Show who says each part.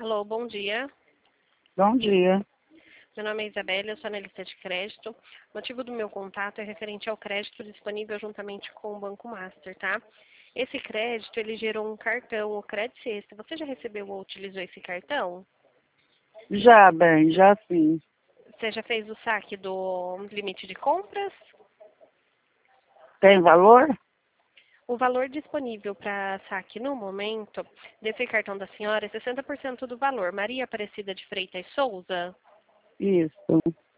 Speaker 1: Alô, bom dia.
Speaker 2: Bom dia.
Speaker 1: Meu nome é Isabela, eu sou analista de crédito. O motivo do meu contato é referente ao crédito disponível juntamente com o Banco Master, tá? Esse crédito, ele gerou um cartão, o Crédito Sexta. Você já recebeu ou utilizou esse cartão?
Speaker 2: Já sim.
Speaker 1: Você já fez o saque do limite de compras?
Speaker 2: Tem valor?
Speaker 1: O valor disponível para saque no momento desse cartão da senhora é 60% do valor. Maria Aparecida de Freitas Souza?
Speaker 2: Isso.